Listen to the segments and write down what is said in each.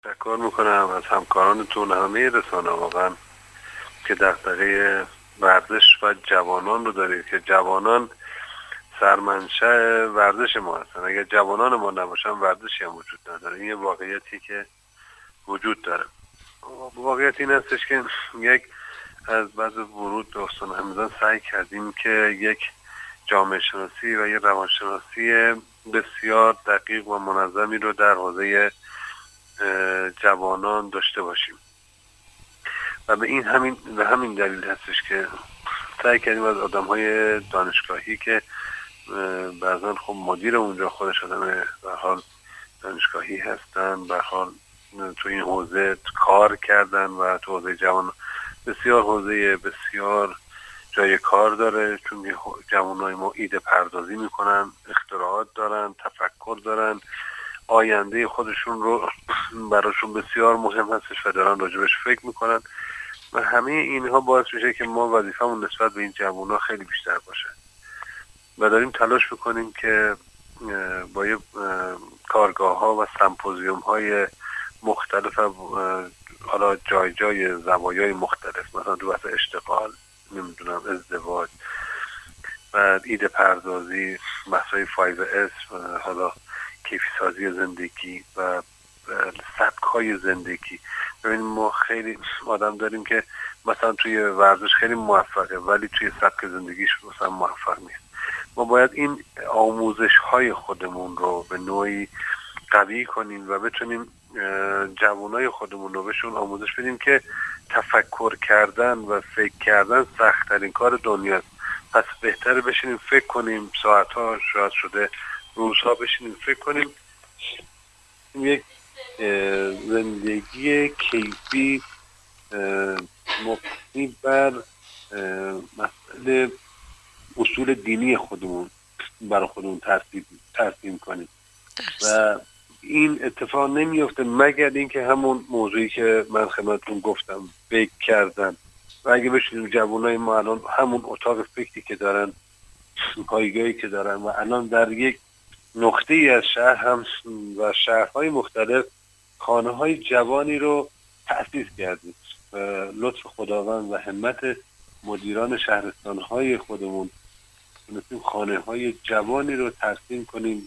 تشکر میکنم از همکارانتون، همه رسانه واقعا که دغدغه ورزش و جوانان رو دارید که جوانان سرمنشأ ورزش ما هستن. اگر جوانان ما نباشن ورزشی هم وجود نداره. این یه واقعیتی که وجود داره. واقعیت این هستش که از بعد ورود به استان همدان سعی کردیم که یک جامعه شناسی و یک روانشناسی بسیار دقیق و منظمی رو در حوزه جوانان داشته باشیم و به همین دلیل هستش که سعی کردیم از آدم‌های دانشگاهی که بعضا خب مدیر اونجا خودش آدم به حال دانشگاهی هستن، به حال تو این حوزه کار کردن و تو حوزه جوان بسیار جای کار داره، چون جوانای ما ایده پردازی میکنن، اختراعات دارن، تفکر دارن، آینده خودشون رو براشون بسیار مهم هستش و دارن راجبش فکر میکنن و همه اینها باعث میشه که ما وظیفمون نسبت به این جوانها خیلی بیشتر باشه و داریم تلاش میکنیم که با کارگاه ها و سمپوزیوم های مختلف، حالا جای زوایای مختلف، مثلا تو بحث اشتغال، نمیدونم ازدواج و ایده پردازی، بحثای 5S، حالا کیفی سازی زندگی و سبک های زندگی. ببینیم ما خیلی آدم داریم که مثلا توی ورزش خیلی موفقه ولی توی سبک زندگیش مثلا موفق نیست. ما باید این آموزش های خودمون رو به نوعی قوی کنیم و بتونیم جوانای خودمون رو بهشون آموزش بدیم که تفکر کردن و فکر کردن سخت‌ترین کار دنیاست. پس بهتره بشینیم فکر کنیم، ساعت‌ها شاید شده روزها بشینیم فکر کنیم یک زندگی کیفی مبتنی بر مسئله اصول دینی خودمون برای خودمون ترسیم کنیم و این اتفاق نمیفته مگر اینکه همون موضوعی که من خدمتتون گفتم، فکر کردن. و اگه بشینیم جوانای ما الان همون اتاق فکری که دارن، پایگاهی که دارن و الان در یک نقطه ای از شهر هم و شهرهای مختلف خانه های جوانی رو تأسیس کردیم، لطف خداوند و همت مدیران شهرستان های خودمون تونستیم خانه های جوانی رو ترسیم کنیم،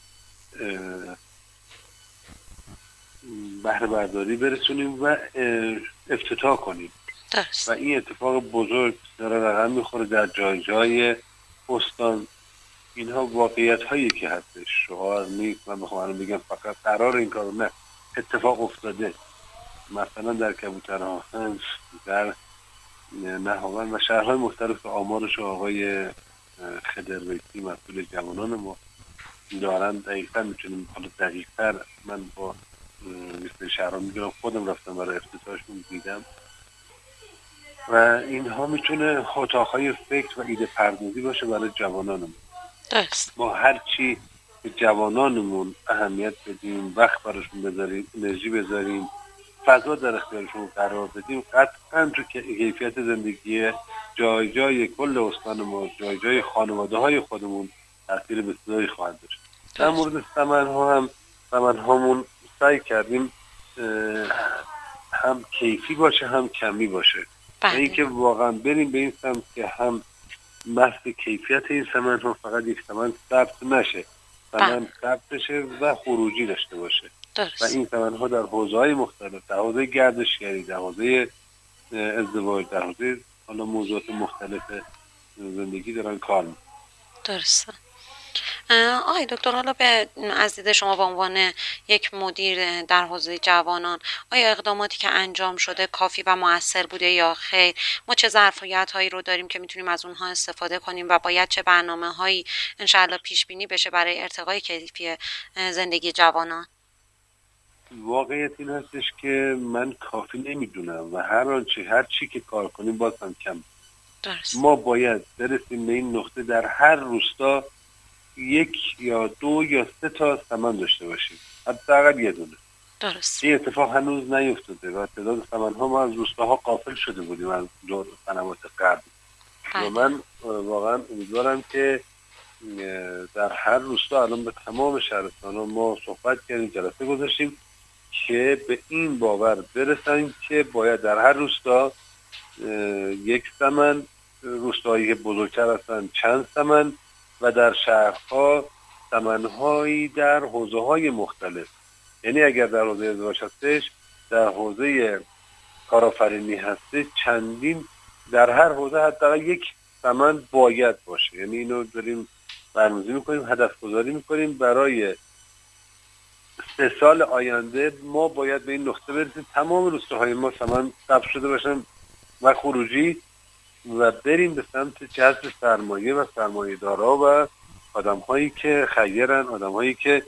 بهره برداری برسونیم و افتتاح کنیم و این اتفاق بزرگ داره رقم میخوره در جای استان. اینها واقعیت هایی که هستش، شعار نیست. من بخوام الان بگم فقط قرار این کارو، نه، اتفاق افتاده. مثلا در کبوترهاون، در نهاوند و شهرهای مختلف آمارش آقای خدرویسی مسئول جوانان ما دارن. دقیقا میتونیم، حالا دقیقتر من با لیست شهرها میگیرم، خودم رفتم برای افتتاحشون دیدم و اینها میتونه اتاقهای فکر و ایده پردازی باشه برای جوانانمون. ما هرچی به جوانانمون اهمیت بدیم، وقت براشون بذاریم، انرژی بذاریم، فضا در اختیارشون قرار بدیم، قطعا تو کیفیت زندگی جای کل استان ما، جای خانواده های خودمون تاثیر بسیاری خواهد داشت. در مورد ثمنهامون سعی کردیم هم کیفی باشه هم کمی باشه، اینکه واقعا بریم به این سمت که هم محض کیفیت این ثمن‌ها فقط یک ثمن ثبت نشه، ثمن ثبت بشه و خروجی داشته باشه و این ثمن‌ها در حوزه‌های مختلف، در حوزه گردشگری، در حوزه ازدواج، در حوزه حالا موضوعات مختلف زندگی دارن کار می‌کنن. درسته. آقای دکتر، حالا از دید شما به عنوان یک مدیر در حوزه جوانان، آیا اقداماتی که انجام شده کافی و مؤثر بوده یا خیر؟ ما چه ظرفیت‌هایی رو داریم که میتونیم از اونها استفاده کنیم و باید چه برنامه‌هایی انشاءالله پیش بینی بشه برای ارتقای کیفی زندگی جوانان؟ واقعیت این هستش که من کافی نمیدونم و هر چی که کار کنیم باز هم کم. ما باید برسیم به این نقطه در هر روستا 1 یا 2 یا 3 تا سمن داشته باشیم، حداقل یه دونه. این اتفاق هنوز نیفتاده و تعداد سمن‌ها ما از روستاها غافل شده بودیم از دور سنوات قبل و من واقعا امیدوارم که در هر روستا الان به تمام شهرستان‌ها ما صحبت کردیم، جلسه گذاشتیم که به این باور برسن که باید در هر روستا یک سمن، روستایی که بزرگتر هستن چند سمن، و در شهرها سمنهایی در حوزه های مختلف. یعنی اگر در حوزه ازدواج هستش، در حوزه کارآفرینی هستش، چندین، در هر حوزه حداقل یک سمن باید باشه. یعنی اینو داریم برنامه‌ریزی میکنیم، هدف گذاری میکنیم برای 3 سال آینده. ما باید به این نقطه برسیم تمام روستاهای ما سمن ثبت شده باشن و خروجی، و بریم به سمت جذب سرمایه و سرمایه دارا و آدم هایی که خیرن، آدم هایی که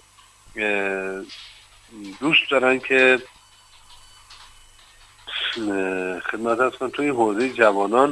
دوست دارن که خدمت هستن توی حوزه جوانان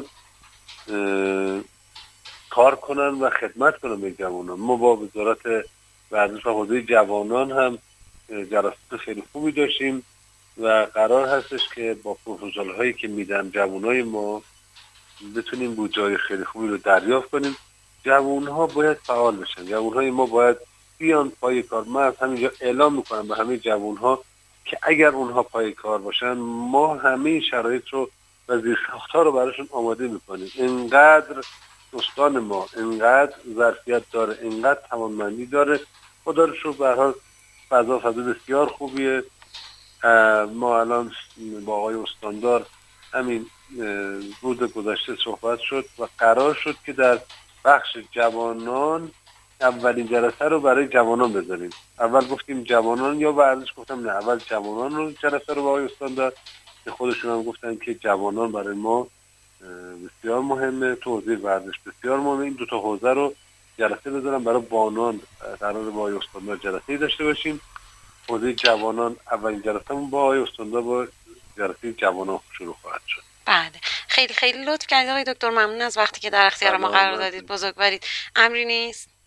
کار کنن و خدمت کنن به جوانان. ما با وزارت ورزش و حوزه جوانان هم جلسات خیلی خوبی داشتیم و قرار هستش که با پروپوزال هایی که میدن جوانای ما بتونیم بودجه‌های خیلی خوبی رو دریافت کنیم. جوانها باید فعال بشن، جوانهای ما باید بیان پای کار. من از همینجا اعلام میکنم به همه جوانها که اگر اونها پای کار باشن، ما همه شرایط رو و زیرساخت‌ها رو براشون آماده میکنیم. اینقدر استان ما اینقدر ظرفیت داره، اینقدر توانمندی داره، خدا رو شکر. به هر حال فضا بسیار خوبیه. ما الان با آقای استاندار همین روز گذشته صحبت شد و قرار شد که در بخش جوانان اولین جلسه رو برای جوانان بذاریم. اول گفتیم جوانان یا ورزش، گفتم نه، اول جوانان رو جلسه رو با آقای استاندار، که خودشون هم گفتن که جوانان برای ما بسیار مهمه، تو حوزه ورزش بسیار مهمه. این 2 تا حوزه رو جلسه بذارم. برای بانان قرار با آقای استاندار جلسه داشته باشیم. حوزه جوانان اولین جلسه‌مون با آقای استاندار با جلسه جوانان شروع خواهد شد. بله، خیلی خیلی لطف کردید آقای دکتر، ممنون از وقتی که در اختیار ما قرار دادید. بزرگوارید. امری نیست.